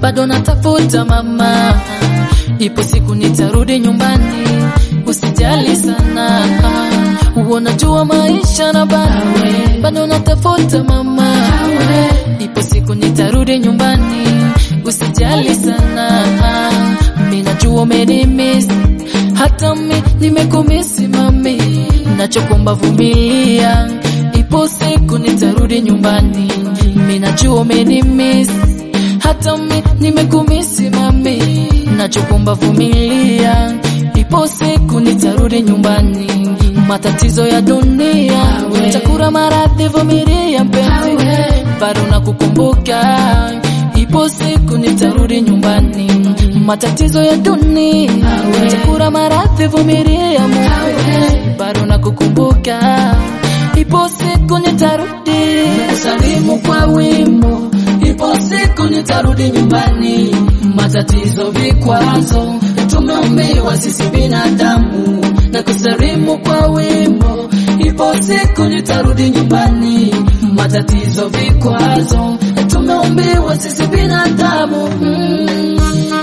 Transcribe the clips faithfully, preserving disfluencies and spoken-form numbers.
bado natafuta mama, ipo siku nitarudi nyumbani, usijali sana. Unajua maisha na bawe, bado natafuta mama, ipo siku nitarudi nyumbani, usijali sana. Mimi najua umenimiss, hata mimi nimekumisi mami, nachokuomba vumilia, ipo siku nitarudi nyumbani. Mimi najua umenimiss, hata mimi nimekumisi mami, nachokuomba vumilia, ipo siku nitarudi nyumbani. Matatizo ya dunia, chakula, maradhi, vumilia mpenzi, bado nakukumbuka, ipo siku nitarudi nyumbani. Matatizo ya dunia, chakula, maradhi, vumilia mpenzi, bado nakukumbuka, ipo siku nitarudi. Kusalimu kwa wimbo, ipo siku nitarudi nyumbani. Matatizo, vikwazo, tumeumbiwa sisi binadamu. Na kusalimu kwa wimbo, ipo siku nitarudi nyumbani. Matatizo, vikwazo, tumeumbiwa sisi binadamu. mm.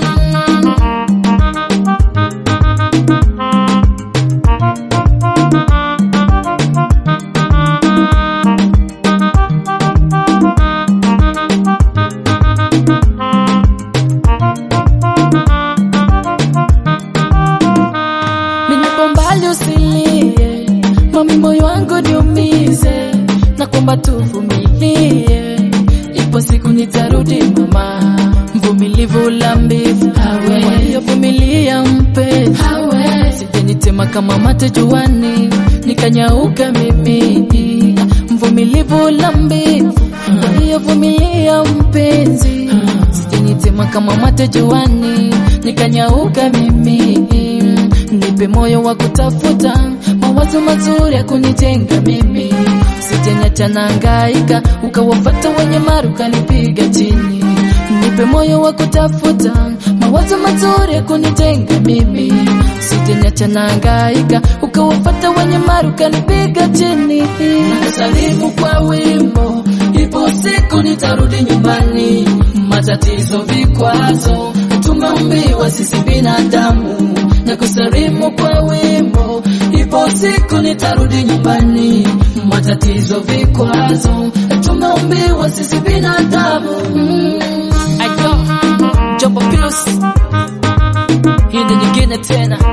Usilie mami, moyo wangu niumize, nakuomba tuvumilie, ipo siku nitarudi mama. Mvumilivu la mbivu, vumilia mpenzi, sije nitema kama mate juani nikanyauka mimi. Mvumilivu la mbivu, vumilia mpenzi, sije nitema kama mate juani nikanyauka mimi. Nipe moyo wa kutafuta mawazo mazuri ya kunijenga mimi, usijeniacha nahangaika ukawafuata wenye mali ukanipiga chini. Nipe moyo wa kutafuta mawazo mazuri ya kunijenga mimi, usijeniacha nahangaika ukawafuata wenye mali ukanipiga chini. Nakusalimu kwa wimbo, ipo siku nitarudi nyumbani. Matatizo, vikwazo, tumeumbiwa sisi binadamu. Na kusalimu kwa wimbo, ipo siku nitarudi nyumbani. Matatizo, vikwazo, tumeumbiwa sisi binadamu. mm. Ayo, Jombo Pilos, hii ni nyingine tena.